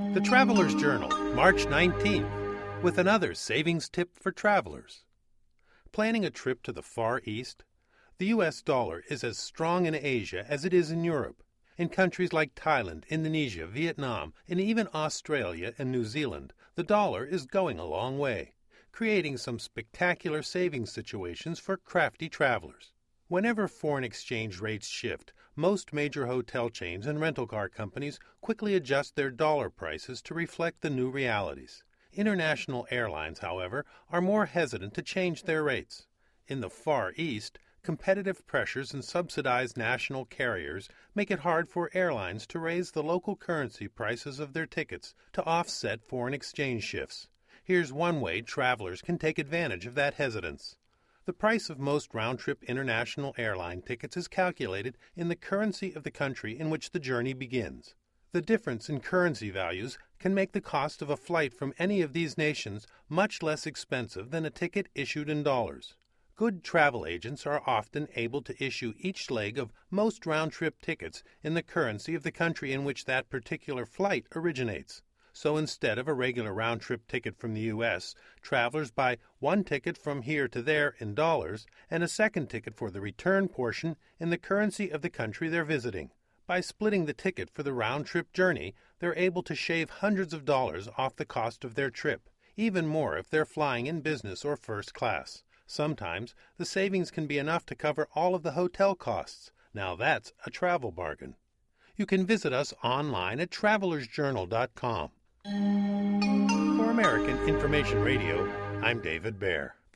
The Traveler's Journal, March 19th, with another savings tip for travelers. Planning a trip to the Far East? The U.S. dollar is as strong in Asia as it is in Europe. In countries like Thailand, Indonesia, Vietnam, and even Australia and New Zealand, the dollar is going a long way, creating some spectacular savings situations for crafty travelers. Whenever foreign exchange rates shift, most major hotel chains and rental car companies quickly adjust their dollar prices to reflect the new realities. International airlines, however, are more hesitant to change their rates. In the Far East, competitive pressures and subsidized national carriers make it hard for airlines to raise the local currency prices of their tickets to offset foreign exchange shifts. Here's one way travelers can take advantage of that hesitance. The price of most round-trip international airline tickets is calculated in the currency of the country in which the journey begins. The difference in currency values can make the cost of a flight from any of these nations much less expensive than a ticket issued in dollars. Good travel agents are often able to issue each leg of most round-trip tickets in the currency of the country in which that particular flight originates. So instead of a regular round-trip ticket from the U.S., travelers buy one ticket from here to there in dollars and a second ticket for the return portion in the currency of the country they're visiting. By splitting the ticket for the round-trip journey, they're able to shave hundreds of dollars off the cost of their trip, even more if they're flying in business or first class. Sometimes the savings can be enough to cover all of the hotel costs. Now that's a travel bargain. You can visit us online at travelersjournal.com. For American Information Radio, I'm David Baer.